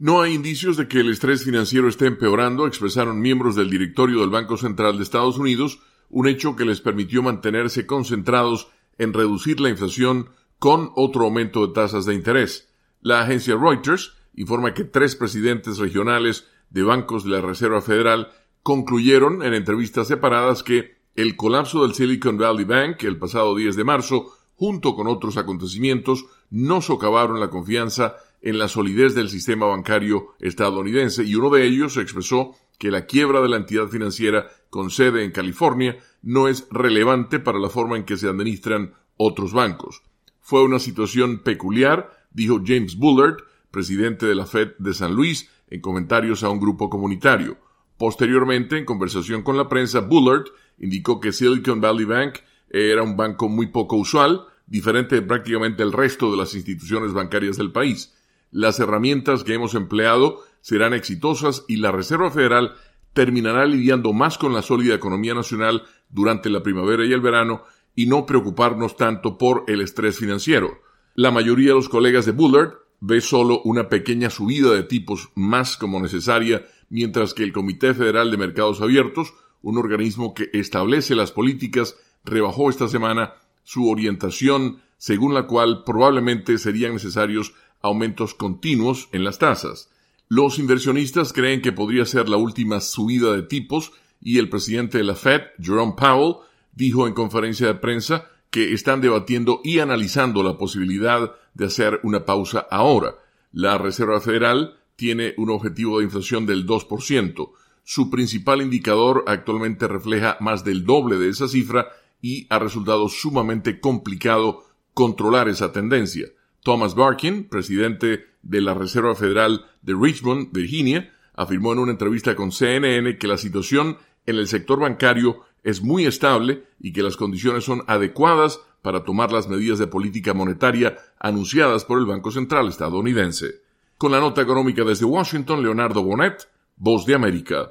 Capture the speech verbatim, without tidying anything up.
No hay indicios de que el estrés financiero esté empeorando, expresaron miembros del directorio del Banco Central de Estados Unidos, un hecho que les permitió mantenerse concentrados en reducir la inflación con otro aumento de tasas de interés. La agencia Reuters informa que tres presidentes regionales de bancos de la Reserva Federal concluyeron en entrevistas separadas que el colapso del Silicon Valley Bank el pasado diez de marzo, junto con otros acontecimientos, no socavaron la confianza en la solidez del sistema bancario estadounidense, y uno de ellos expresó que la quiebra de la entidad financiera con sede en California no es relevante para la forma en que se administran otros bancos. Fue una situación peculiar, dijo James Bullard, presidente de la Fed de San Luis, en comentarios a un grupo comunitario. Posteriormente, en conversación con la prensa, Bullard indicó que Silicon Valley Bank era un banco muy poco usual, diferente de prácticamente el resto de las instituciones bancarias del país. Las herramientas que hemos empleado serán exitosas y la Reserva Federal terminará lidiando más con la sólida economía nacional durante la primavera y el verano y no preocuparnos tanto por el estrés financiero. La mayoría de los colegas de Bullard ve solo una pequeña subida de tipos más como necesaria, mientras que el Comité Federal de Mercados Abiertos, un organismo que establece las políticas, rebajó esta semana su orientación, según la cual probablemente serían necesarios aumentos continuos en las tasas. Los inversionistas creen que podría ser la última subida de tipos y el presidente de la Fed, Jerome Powell, dijo en conferencia de prensa que están debatiendo y analizando la posibilidad de hacer una pausa ahora. La Reserva Federal tiene un objetivo de inflación del dos por ciento. Su principal indicador actualmente refleja más del doble de esa cifra y ha resultado sumamente complicado controlar esa tendencia. Thomas Barkin, presidente de la Reserva Federal de Richmond, Virginia, afirmó en una entrevista con C N N que la situación en el sector bancario es muy estable y que las condiciones son adecuadas para tomar las medidas de política monetaria anunciadas por el Banco Central estadounidense. Con la nota económica desde Washington, Leonardo Bonet, Voz de América.